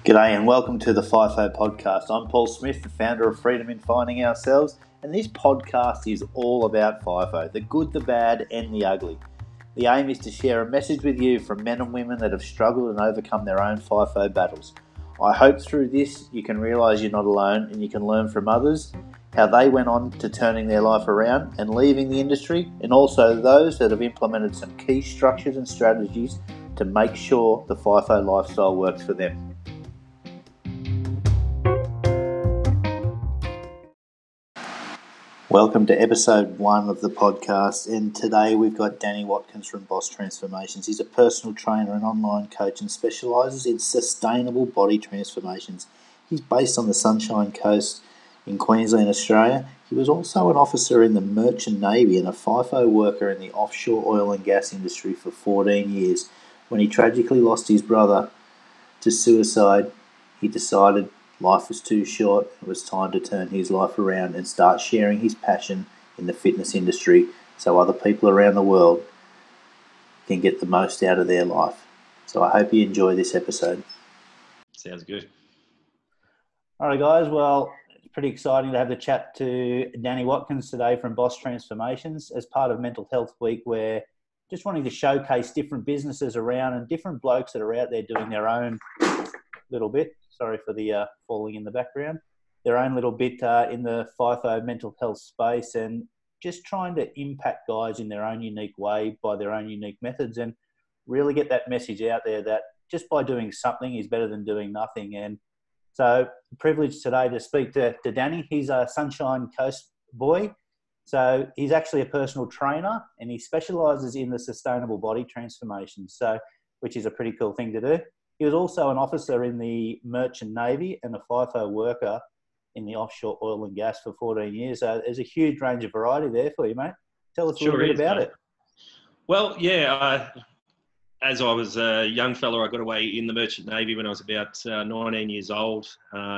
G'day and welcome to the FIFO podcast. I'm Paul Smith, the founder of Freedom in Finding Ourselves, and this podcast is all about FIFO, the good, the bad and the ugly. The aim is to share a message with you from men and women that have struggled and overcome their own FIFO battles. I hope through this you can realise you're not alone and you can learn from others how they went on to turning their life around and leaving the industry, and also those that have implemented some key structures and strategies to make sure the FIFO lifestyle works for them. Welcome to episode 1 of the podcast, and today we've got Danny Watkins from Boss Transformations. He's a personal trainer and online coach and specialises in sustainable body transformations. He's based on the Sunshine Coast in Queensland, Australia. He was also an officer in the Merchant Navy and a FIFO worker in the offshore oil and gas industry for 14 years. When he tragically lost his brother to suicide, he decided life was too short. It was time to turn his life around and start sharing his passion in the fitness industry so other people around the world can get the most out of their life. So I hope you enjoy this episode. Sounds good. All right, guys. Well, it's pretty exciting to have the chat to Danny Watkins today from Boss Transformations as part of Mental Health Week. We're just wanting to showcase different businesses around and different blokes that are out there doing their own little bit. Sorry for the falling in the background. Their own little bit in the FIFO mental health space, and just trying to impact guys in their own unique way by their own unique methods, and really get that message out there that just by doing something is better than doing nothing. And so privileged today to speak to Danny. He's a Sunshine Coast boy. So he's actually a personal trainer and he specialises in the sustainable body transformation, so which is a pretty cool thing to do. He was also an officer in the Merchant Navy and a FIFO worker in the offshore oil and gas for 14 years. So there's a huge range of variety there for you, mate. Tell us a little bit about it. Well, yeah, as I was a young fella, I got away in the Merchant Navy when I was about 19 years old.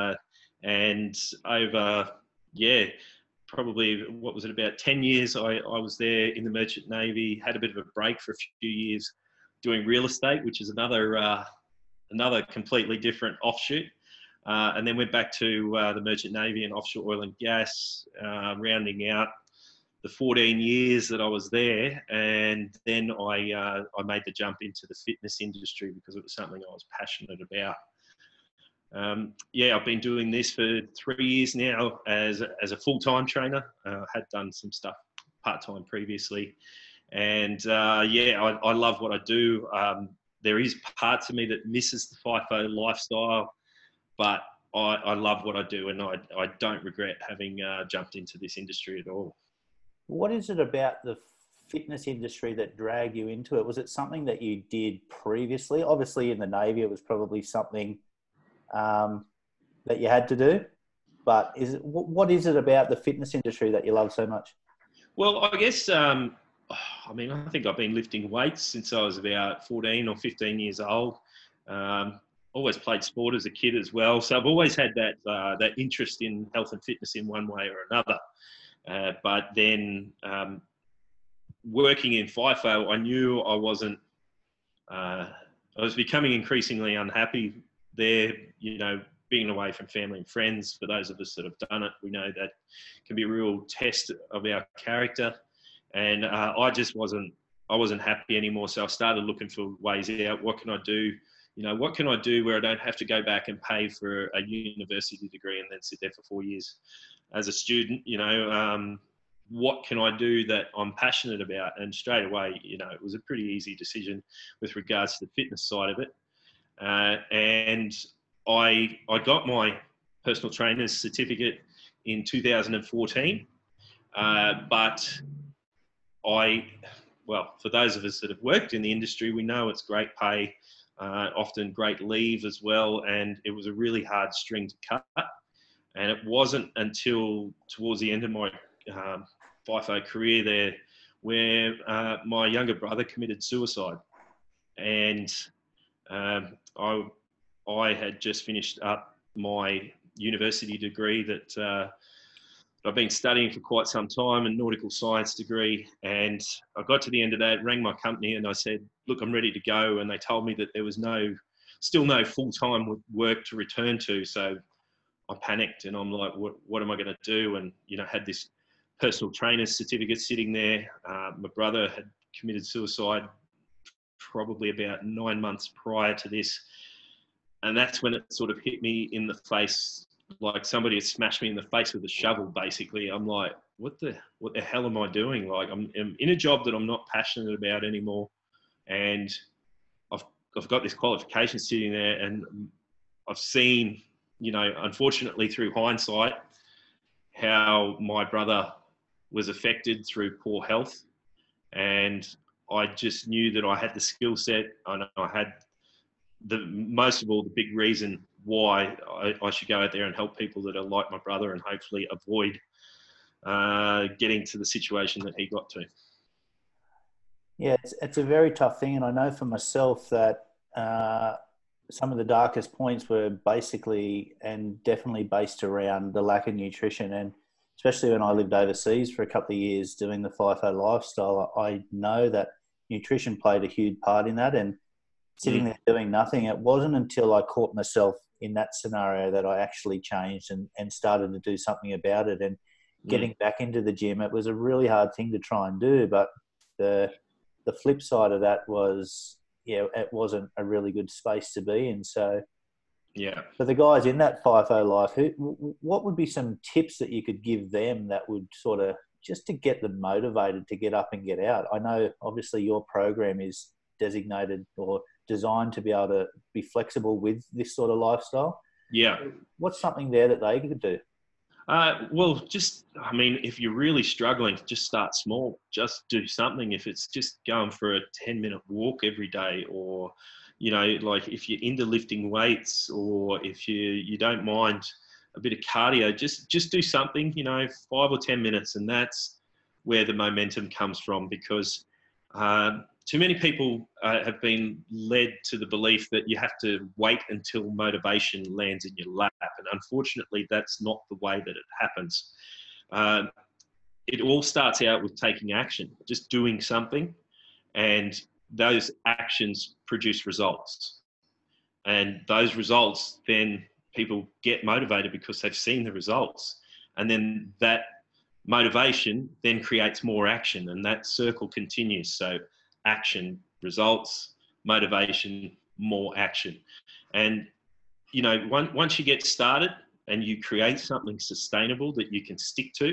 And over, probably, about 10 years, I was there in the Merchant Navy, had a bit of a break for a few years doing real estate, which is another completely different offshoot, and then went back to the Merchant Navy and offshore oil and gas, rounding out the 14 years that I was there. And then I made the jump into the fitness industry because it was something I was passionate about. I've been doing this for 3 years now as a full-time trainer. Had done some stuff part-time previously. And I love what I do. There is parts of me that misses the FIFO lifestyle, but I love what I do, and I don't regret having jumped into this industry at all. What is it about the fitness industry that dragged you into it? Was it something that you did previously? Obviously in the Navy it was probably something that you had to do, but what is it about the fitness industry that you love so much? Well, I guess I think I've been lifting weights since I was about 14 or 15 years old. Always played sport as a kid as well. So I've always had that interest in health and fitness in one way or another. But then working in FIFO, I knew I was becoming increasingly unhappy there, being away from family and friends. For those of us that have done it, we know that can be a real test of our character. And I wasn't happy anymore. So I started looking for ways out. What can I do? What can I do where I don't have to go back and pay for a university degree and then sit there for 4 years as a student? What can I do that I'm passionate about? And straight away, it was a pretty easy decision with regards to the fitness side of it. And I got my personal trainer's certificate in 2014, but for those of us that have worked in the industry, we know it's great pay, often great leave as well, and it was a really hard string to cut. And it wasn't until towards the end of my FIFO career there where my younger brother committed suicide. And I had just finished up my university degree that I've been studying for quite some time, a nautical science degree. And I got to the end of that, rang my company and I said, look, I'm ready to go. And they told me that there was no still no full-time work to return to. So I panicked, and I'm like, what am I going to do? And, you know, had this personal trainer's certificate sitting there. My brother had committed suicide probably about 9 months prior to this. And that's when it sort of hit me in the face, like somebody had smashed me in the face with a shovel, basically. I'm like, what the hell am I doing? Like, I'm in a job that I'm not passionate about anymore. And I've got this qualification sitting there, and I've seen, you know, unfortunately through hindsight, how my brother was affected through poor health. And I just knew that I had the skill set, and I had most of all, the big reason why I should go out there and help people that are like my brother, and hopefully avoid getting to the situation that he got to. Yeah, it's a very tough thing. And I know for myself that some of the darkest points were basically and definitely based around the lack of nutrition. And especially when I lived overseas for a couple of years doing the FIFO lifestyle, I know that nutrition played a huge part in that. And sitting there doing nothing, it wasn't until I caught myself in that scenario that I actually changed and started to do something about it. And getting back into the gym, it was a really hard thing to try and do. But the flip side of that was, yeah, it wasn't a really good space to be in. So, yeah, for the guys in that FIFO life, what would be some tips that you could give them that would sort of just to get them motivated to get up and get out? I know obviously your program is designated or designed to be able to be flexible with this sort of lifestyle. Yeah. What's something there that they could do? Well, just, I mean, if you're really struggling, just start small. Just do something. If it's just going for a 10-minute walk every day, or, you know, like if you're into lifting weights, or if you don't mind a bit of cardio, just do something, you know, 5 or 10 minutes. And that's where the momentum comes from, because too many people have been led to the belief that you have to wait until motivation lands in your lap. And unfortunately, that's not the way that it happens. It all starts out with taking action, just doing something. And those actions produce results. And those results, then people get motivated because they've seen the results. And then that motivation then creates more action, and that circle continues. So action, results, motivation, more action. And, you know, once you get started and you create something sustainable that you can stick to,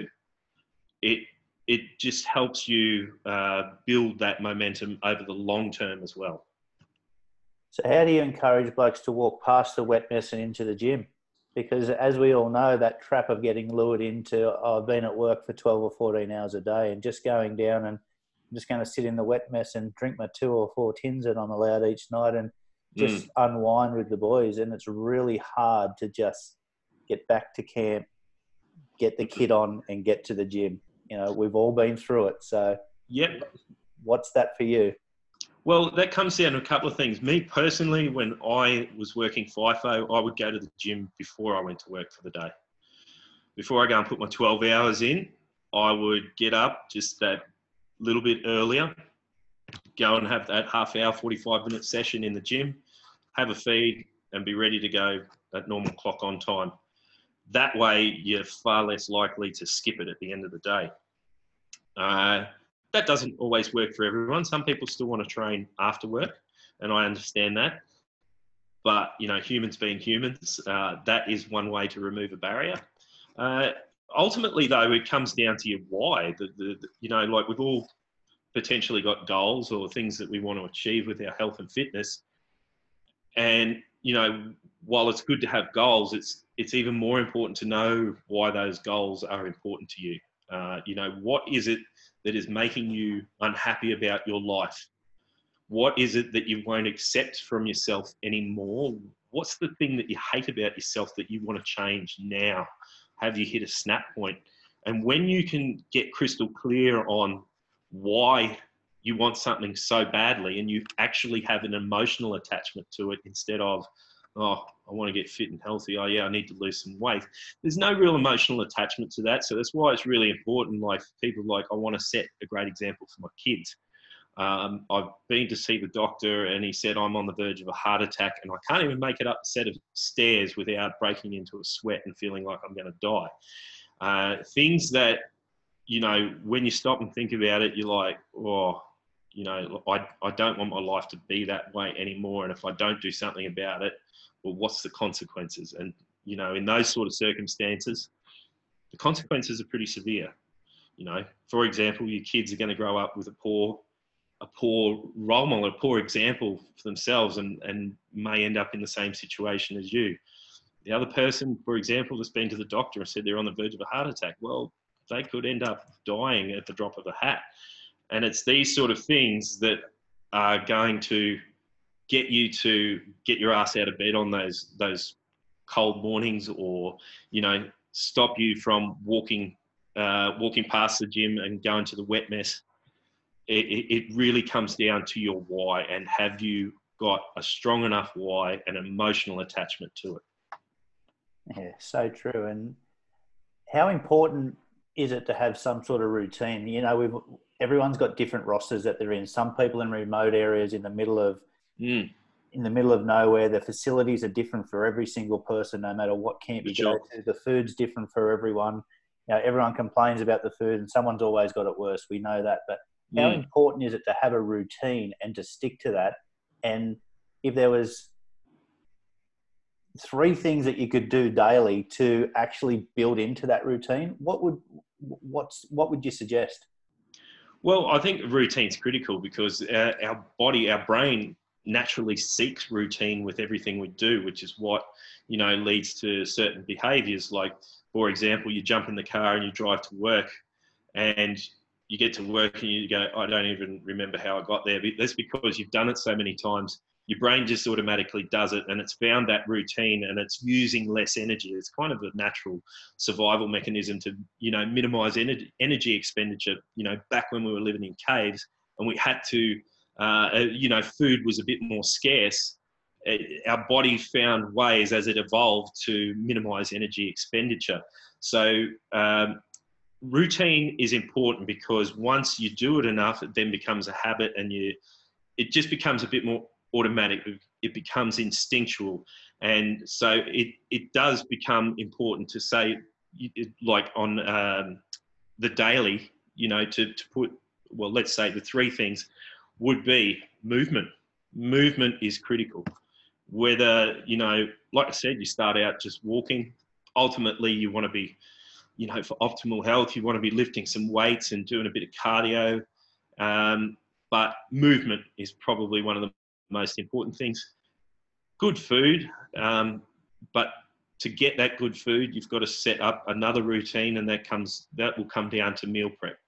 it just helps you build that momentum over the long term as well. So how do you encourage blokes to walk past the wet mess and into the gym? Because as we all know, that trap of getting lured into, oh, I've been at work for 12 or 14 hours a day, and just going down and I'm just going to sit in the wet mess and drink my 2 or 4 tins that I'm allowed each night and just unwind with the boys. And it's really hard to just get back to camp, get the kit on and get to the gym. You know, we've all been through it. So yep. What's that for you? Well, that comes down to a couple of things. Me personally, when I was working FIFO, I would go to the gym before I went to work for the day. Before I go and put my 12 hours in, I would get up just that little bit earlier, go and have that half hour, 45-minute session in the gym, have a feed and be ready to go at normal clock on time. That way, you're far less likely to skip it at the end of the day. That doesn't always work for everyone. Some people still want to train after work, and I understand that. But, you know, humans being humans, that is one way to remove a barrier. Ultimately, though, it comes down to your why. You know, like we've all potentially got goals or things that we want to achieve with our health and fitness. And, you know, while it's good to have goals, it's even more important to know why those goals are important to you. You know, what is it that is making you unhappy about your life? What is it that you won't accept from yourself anymore? What's the thing that you hate about yourself that you want to change now? Have you hit a snap point? And when you can get crystal clear on why you want something so badly, and you actually have an emotional attachment to it instead of, oh, I want to get fit and healthy. Oh yeah, I need to lose some weight. There's no real emotional attachment to that. So that's why it's really important. Like people like, I want to set a great example for my kids. I've been to see the doctor and he said I'm on the verge of a heart attack and I can't even make it up a set of stairs without breaking into a sweat and feeling like I'm going to die. Things that, you know, when you stop and think about it, you're like, oh, you know, I don't want my life to be that way anymore. And if I don't do something about it, well, what's the consequences? And, you know, in those sort of circumstances, the consequences are pretty severe. You know, for example, your kids are going to grow up with a poor role model, a poor example for themselves, and may end up in the same situation as you. The other person, for example, that's been to the doctor and said they're on the verge of a heart attack, well, they could end up dying at the drop of a hat. And it's these sort of things that are going to get you to get your ass out of bed on those cold mornings, or, you know, stop you from walking past the gym and going to the wet mess. It really comes down to your why, and have you got a strong enough why and emotional attachment to it? Yeah, so true. And how important is it to have some sort of routine? You know, everyone's got different rosters that they're in. Some people in remote areas, in the middle of nowhere. The facilities are different for every single person, no matter what camp you go to. The food's different for everyone. You know, everyone complains about the food, and someone's always got it worse. We know that, but how important is it to have a routine and to stick to that? And if there was 3 things that you could do daily to actually build into that routine, what would you suggest? Well, I think routine's critical because our body, our brain naturally seeks routine with everything we do, which is what, you know, leads to certain behaviors. Like, for example, you jump in the car and you drive to work, and you get to work and you go, I don't even remember how I got there. But that's because you've done it so many times. Your brain just automatically does it, and it's found that routine, and it's using less energy. It's kind of a natural survival mechanism to, you know, minimize energy expenditure. You know, back when we were living in caves and we had to, you know, food was a bit more scarce. Our body found ways as it evolved to minimize energy expenditure. So routine is important because once you do it enough, it then becomes a habit, and it just becomes a bit more automatic. It becomes instinctual. And so it does become important to say, like on the daily, you know, to put, well, let's say the 3 things would be movement. Movement is critical. Whether, you know, like I said, you start out just walking. Ultimately, you want to be, you know, for optimal health, you want to be lifting some weights and doing a bit of cardio. But movement is probably one of the most important things. Good food, but to get that good food, you've got to set up another routine, and that will come down to meal prep.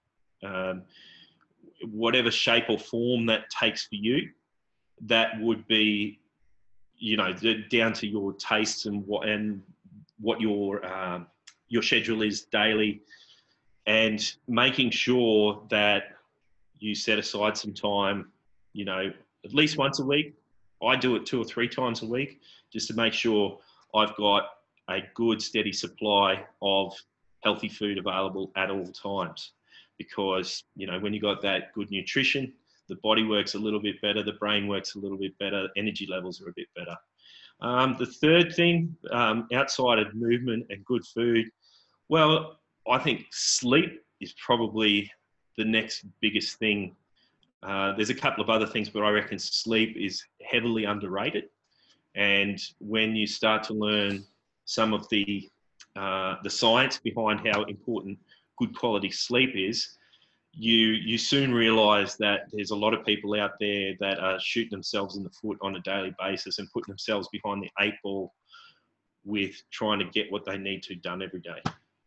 Whatever shape or form that takes for you, that would be, you know, down to your tastes and what your schedule is daily, and making sure that you set aside some time, you know, at least once a week. I do it 2 or 3 times a week, just to make sure I've got a good steady supply of healthy food available at all times. Because, you know, when you got that good nutrition, the body works a little bit better, the brain works a little bit better, energy levels are a bit better. The third thing, outside of movement and good food, well, I think sleep is probably the next biggest thing. There's a couple of other things, but I reckon sleep is heavily underrated. And when you start to learn some of the science behind how important good quality sleep is, you soon realise that there's a lot of people out there that are shooting themselves in the foot on a daily basis and putting themselves behind the 8 ball with trying to get what they need to done every day.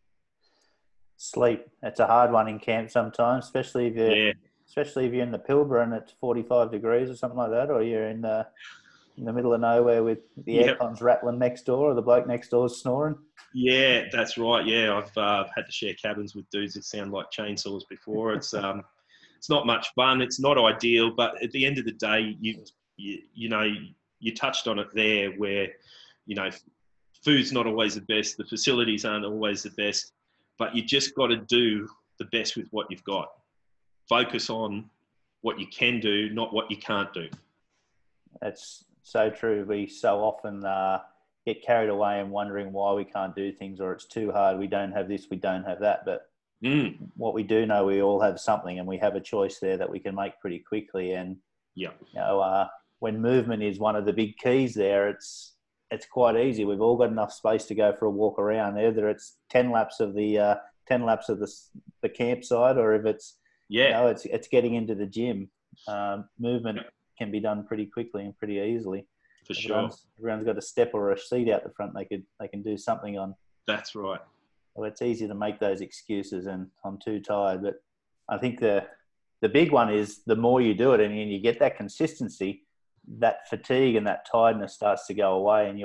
Sleep. It's a hard one in camp sometimes, especially if you're in the Pilbara and it's 45 degrees or something like that, or you're in the middle of nowhere with the aircon's rattling next door, or the bloke next door's snoring. Yeah, that's right. Yeah, I've had to share cabins with dudes that sound like chainsaws before. It's not much fun. It's not ideal, but at the end of the day, you know, you touched on it there, where, you know, food's not always the best, the facilities aren't always the best, but you just got to do the best with what you've got. Focus on what you can do, not what you can't do. That's so true. We so often get carried away and wondering why we can't do things, or it's too hard. We don't have this, we don't have that. But what we do know, we all have something, and we have a choice there that we can make pretty quickly. And when movement is one of the big keys there, it's quite easy. We've all got enough space to go for a walk around, whether it's 10 laps of the campsite, or if it's it's getting into the gym. Movement can be done pretty quickly and pretty easily. For sure. Everyone's got a step or a seat out the front they can do something on. That's right. Well, it's easy to make those excuses and I'm too tired. But I think the big one is the more you do it and you get that consistency, that fatigue and that tiredness starts to go away, and you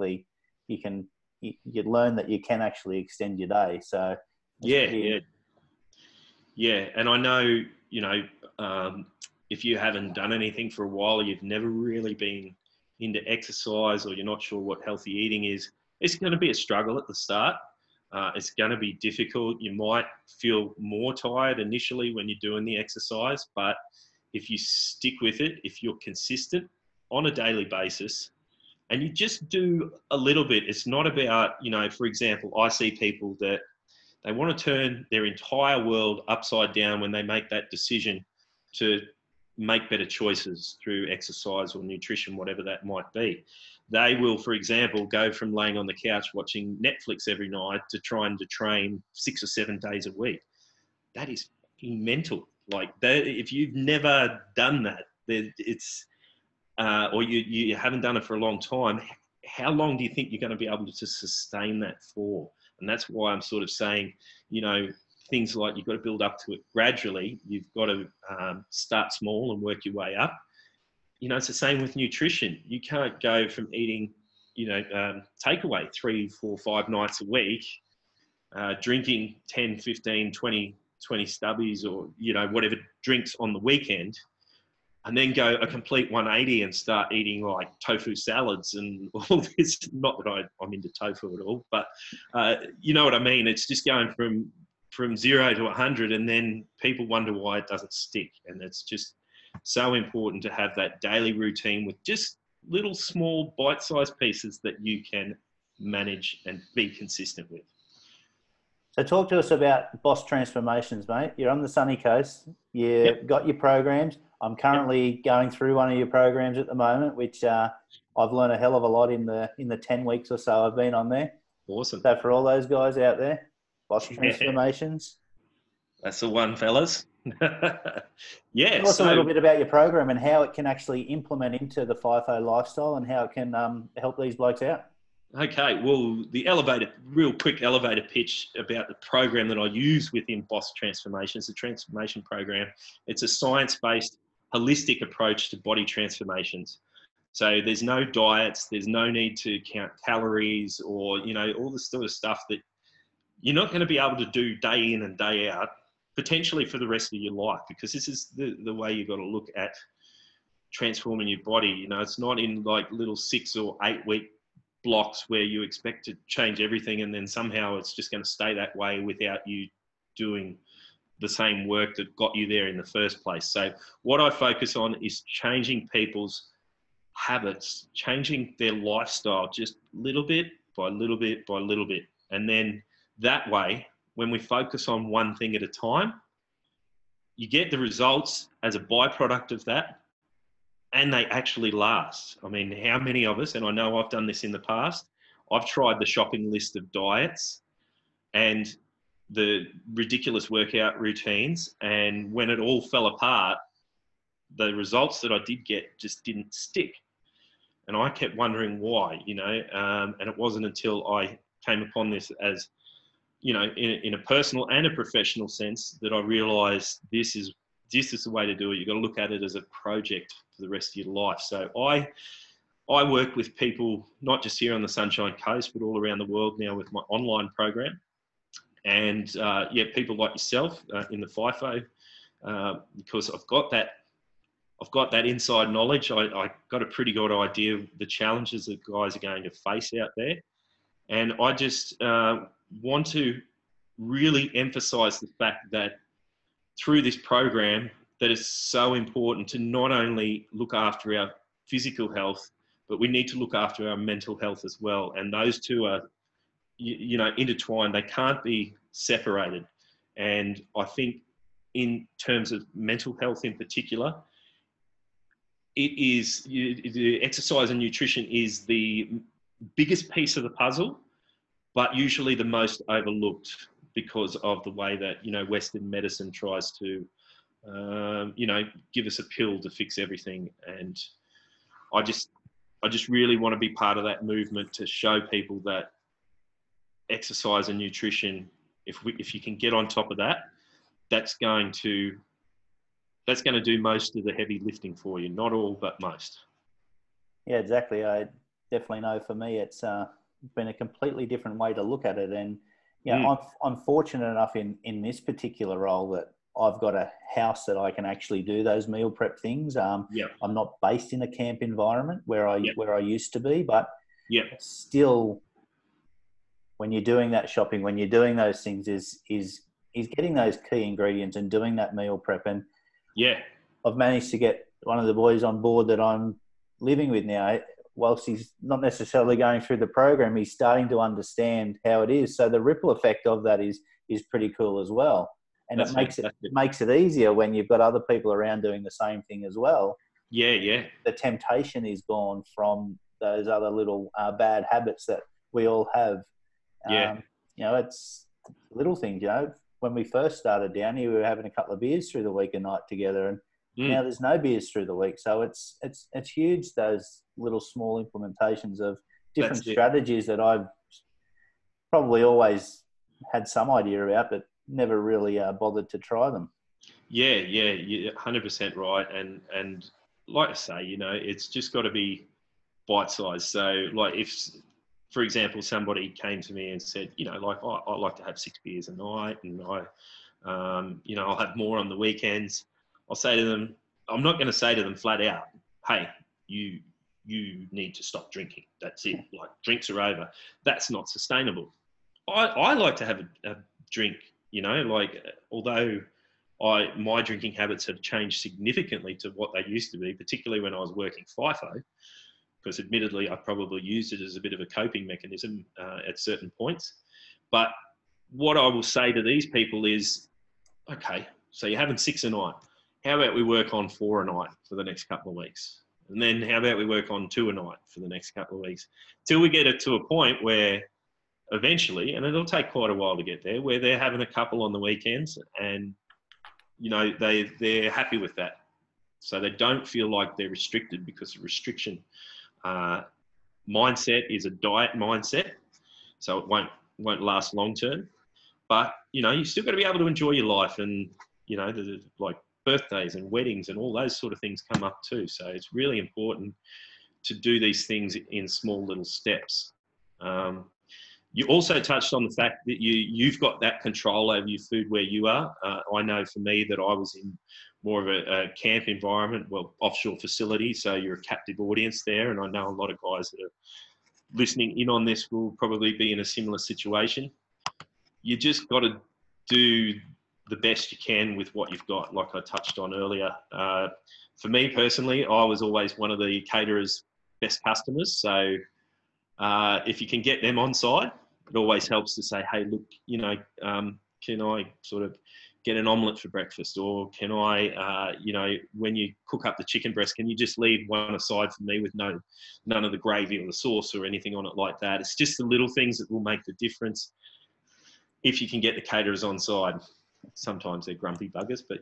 learn that you can actually extend your day. So yeah. And I know, if you haven't done anything for a while, or you've never really been into exercise, or you're not sure what healthy eating is, it's going to be a struggle at the start. It's going to be difficult. You might feel more tired initially when you're doing the exercise, but if you stick with it, if you're consistent on a daily basis, and you just do a little bit, it's not about, for example, I see people that they want to turn their entire world upside down when they make that decision to make better choices through exercise or nutrition, whatever that might be. They will, for example, go from laying on the couch watching Netflix every night to trying to train 6 or 7 days a week. That is fucking mental. Like, if you've never done that, or you haven't done it for a long time, how long do you think you're going to be able to sustain that for? And that's why I'm sort of saying, things like you've got to build up to it gradually. You've got to start small and work your way up. It's the same with nutrition. You can't go from eating, takeaway 3, 4, 5 nights a week, drinking 10, 15, 20 stubbies or, whatever drinks on the weekend, and then go a complete 180 and start eating like tofu salads and all this. Not that I'm into tofu at all, but you know what I mean? It's just going from 0 to 100, and then people wonder why it doesn't stick. And it's just so important to have that daily routine with just little small bite-sized pieces that you can manage and be consistent with. So talk to us about Boss Transformations, mate. You're on the sunny coast. You've got your programs. I'm currently going through one of your programs at the moment, which I've learned a hell of a lot in the 10 weeks or so I've been on there. Awesome. So for all those guys out there, Boss Transformations. That's the one, fellas. Yeah. Tell us a little bit about your program and how it can actually implement into the FIFO lifestyle and how it can help these blokes out. Okay, well, real quick elevator pitch about the program that I use within Boss Transformations, the transformation program. It's a science-based, holistic approach to body transformations. So there's no diets, there's no need to count calories or, all the sort of stuff that you're not going to be able to do day in and day out, potentially for the rest of your life, because this is the way you've got to look at transforming your body. It's not in like little 6 or 8 week blocks where you expect to change everything and then somehow it's just going to stay that way without you doing the same work that got you there in the first place. So what I focus on is changing people's habits, changing their lifestyle just little bit by little bit by little bit. And then that way, when we focus on one thing at a time, you get the results as a byproduct of that, and they actually last. I mean, how many of us, and I know I've done this in the past, I've tried the shopping list of diets and the ridiculous workout routines, and when it all fell apart, the results that I did get just didn't stick. And I kept wondering why, and it wasn't until I came upon this as, in a personal and a professional sense, that I realized this is the way to do it. You've got to look at it as a project for the rest of your life. So I work with people, not just here on the Sunshine Coast, but all around the world now with my online program. And people like yourself in the FIFO, because I've got that inside knowledge. I got a pretty good idea of the challenges that guys are going to face out there. And I just want to really emphasize the fact that through this program, that it's so important to not only look after our physical health, but we need to look after our mental health as well. And those two are, intertwined. They can't be separated. And I think in terms of mental health in particular, exercise and nutrition is the biggest piece of the puzzle, but usually the most overlooked because of the way that, Western medicine tries to, give us a pill to fix everything. And I just really want to be part of that movement to show people that exercise and nutrition, if you can get on top of that, that's going to do most of the heavy lifting for you. Not all, but most. Yeah, exactly. I definitely know for me, it's been a completely different way to look at it. And, I'm fortunate enough in this particular role that I've got a house that I can actually do those meal prep things. I'm not based in a camp environment where I used to be, but still, when you're doing that shopping, when you're doing those things, is getting those key ingredients and doing that meal prep. And I've managed to get one of the boys on board that I'm living with now. Whilst he's not necessarily going through the program, he's starting to understand how it is. So the ripple effect of that is pretty cool as well. And it makes it easier when you've got other people around doing the same thing as well. Yeah. The temptation is gone from those other little bad habits that we all have. It's little things, When we first started down here, we were having a couple of beers through the week a night together, and now there's no beers through the week. So it's huge, those little small implementations of different strategies that I've probably always had some idea about, but never really bothered to try them. Yeah, you're 100% right. And like I say, it's just got to be bite-sized. So like if, for example, somebody came to me and said, I like to have 6 beers a night, and I'll have more on the weekends. I'll say to them, I'm not going to say to them flat out, hey, you need to stop drinking. That's it. Like, drinks are over. That's not sustainable. I like to have a drink, although my drinking habits have changed significantly to what they used to be, particularly when I was working FIFO, because admittedly I probably used it as a bit of a coping mechanism at certain points. But what I will say to these people is, okay, so you're having 6 a night. How about we work on 4 a night for the next couple of weeks? And then how about we work on 2 a night for the next couple of weeks? Till we get it to a point where eventually, and it'll take quite a while to get there, where they're having a couple on the weekends, and they're happy with that. So they don't feel like they're restricted, because the restriction mindset is a diet mindset, so it won't last long term. But you still got to be able to enjoy your life, and like birthdays and weddings and all those sort of things come up too. So it's really important to do these things in small little steps. You also touched on the fact that you've got that control over your food where you are. I know for me that I was in more of a camp environment, offshore facility, so you're a captive audience there. And I know a lot of guys that are listening in on this will probably be in a similar situation. You just got to do the best you can with what you've got, like I touched on earlier. For me personally, I was always one of the caterers' best customers. So if you can get them on side, it always helps to say, hey, look, can I sort of get an omelette for breakfast? Or can I, when you cook up the chicken breast, can you just leave one aside for me with none of the gravy or the sauce or anything on it like that? It's just the little things that will make the difference if you can get the caterers on side. Sometimes they're grumpy buggers, but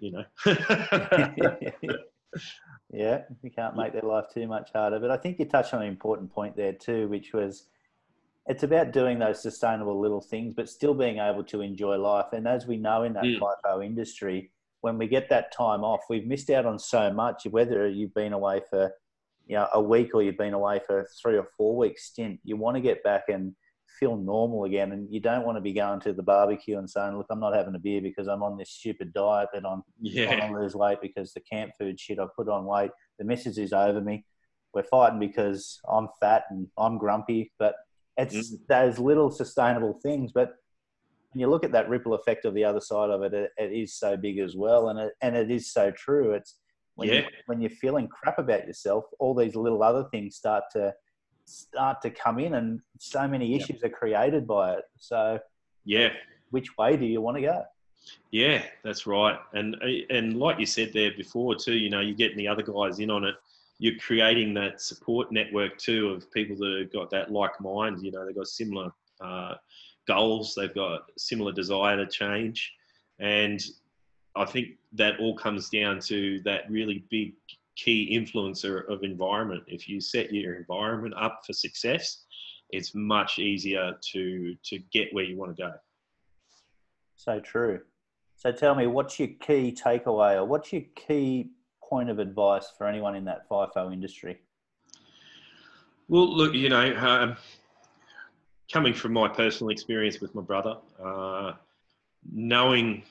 Yeah, you can't make their life too much harder. But I think you touched on an important point there too, which was it's about doing those sustainable little things, but still being able to enjoy life. And as we know in that FIFO industry, when we get that time off, we've missed out on so much. Whether you've been away for a week or you've been away for a 3 or 4 week stint, you want to get back and feel normal again. And you don't want to be going to the barbecue and saying, look, I'm not having a beer because I'm on this stupid diet that I'm trying to lose weight because the camp food shit, I put on weight. The missus is over me. We're fighting because I'm fat and I'm grumpy. But it's those little sustainable things. But when you look at that ripple effect of the other side of it, it is so big as well, and it is so true. It's when you're feeling crap about yourself, all these little other things start to come in, and so many issues are created by it. So which way do you want to go? Yeah, that's right. And like you said there before too, you know, you're getting the other guys in on it. You're creating that support network too of people that have got that like mind. You know, they've got similar goals, they've got similar desire to change, and I think that all comes down to that really big key influencer of environment. If you set your environment up for success, it's much easier to get where you want to go. So true. So tell me, what's your key takeaway, or what's your key point of advice for anyone in that FIFO industry? Well, look, you know, coming from my personal experience with my brother, knowing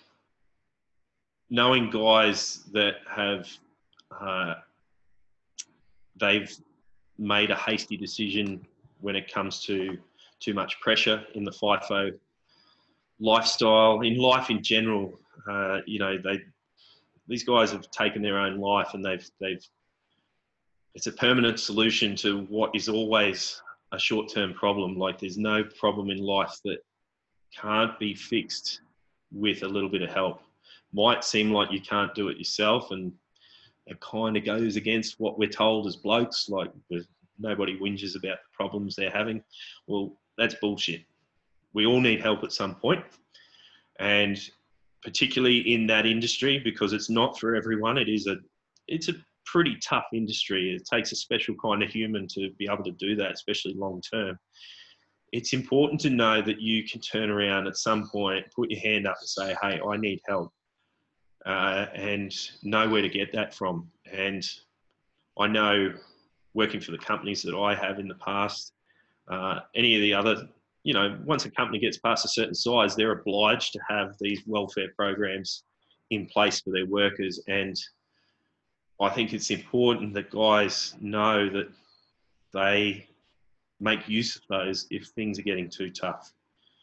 guys that have they've made a hasty decision when it comes to too much pressure in the FIFO lifestyle, in life in general. You know, these guys have taken their own life, and it's a permanent solution to what is always a short-term problem. Like, there's no problem in life that can't be fixed with a little bit of help. Might seem like you can't do it yourself, and it kind of goes against what we're told as blokes, like nobody whinges about the problems they're having. Well, that's bullshit. We all need help at some point, and particularly in that industry, because it's not for everyone. It's a pretty tough industry. It takes a special kind of human to be able to do that, especially long term. It's important to know that you can turn around at some point, put your hand up and say, hey, I need help, and know where to get that from. And I know, working for the companies that I have in the past, any of the other, you know, once a company gets past a certain size, they're obliged to have these welfare programs in place for their workers. And I think it's important that guys know that they make use of those if things are getting too tough.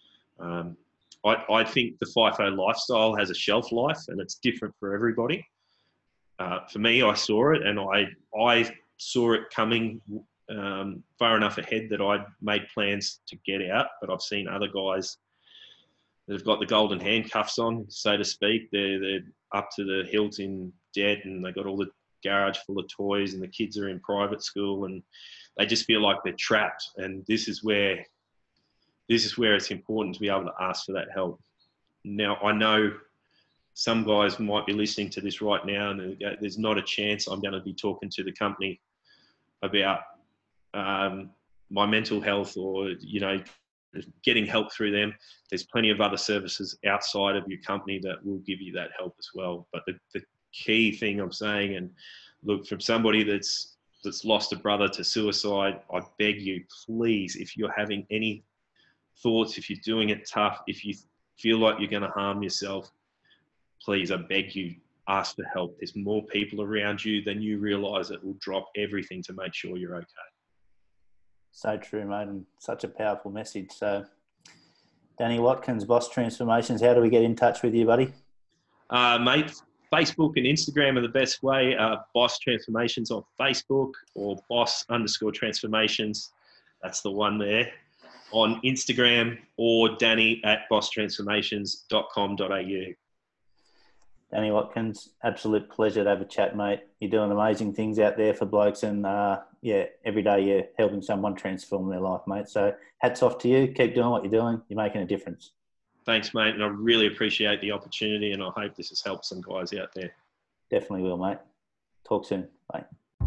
I think the FIFO lifestyle has a shelf life, and it's different for everybody. For me, I saw it, and I saw it coming far enough ahead that I'd made plans to get out. But I've seen other guys that have got the golden handcuffs on, so to speak. They're up to the hilt in debt, and they got all the garage full of toys, and the kids are in private school, and they just feel like they're trapped. And this is where it's important to be able to ask for that help. Now, I know some guys might be listening to this right now, and there's not a chance I'm going to be talking to the company about my mental health, or, you know, getting help through them. There's plenty of other services outside of your company that will give you that help as well. But the key thing I'm saying, and look, from somebody that's lost a brother to suicide, I beg you, please, if you're having any thoughts, if you're doing it tough, if you feel like you're going to harm yourself, please, I beg you, ask for help. There's more people around you than you realise that will drop everything to make sure you're okay. So true, mate, and such a powerful message. So, Danny Watkins, Boss Transformations, how do we get in touch with you, buddy? Mate, Facebook and Instagram are the best way. Boss Transformations on Facebook, or Boss_Transformations. That's the one there. On Instagram, or danny@bosstransformations.com.au. Danny Watkins, absolute pleasure to have a chat, mate. You're doing amazing things out there for blokes, and every day you're helping someone transform their life, mate. So hats off to you. Keep doing what you're doing. You're making a difference. Thanks, mate. And I really appreciate the opportunity, and I hope this has helped some guys out there. Definitely will, mate. Talk soon. Bye.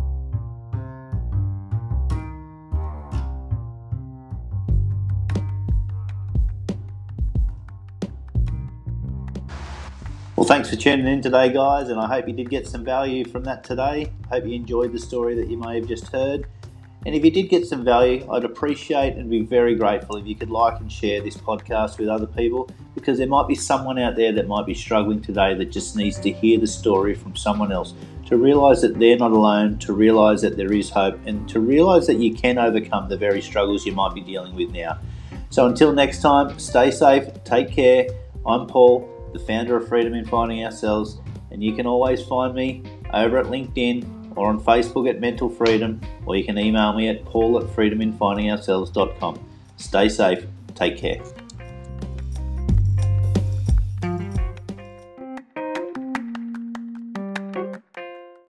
Well, thanks for tuning in today, guys, and I hope you did get some value from that today. I hope you enjoyed the story that you may have just heard. And if you did get some value, I'd appreciate and be very grateful if you could like and share this podcast with other people, because there might be someone out there that might be struggling today that just needs to hear the story from someone else, to realise that they're not alone, to realise that there is hope, and to realise that you can overcome the very struggles you might be dealing with now. So until next time, stay safe, take care. I'm Paul, the founder of Freedom in Finding Ourselves, and you can always find me over at LinkedIn or on Facebook at Mental Freedom, or you can email me at paul@freedominfindingourselves.com. Stay safe, take care.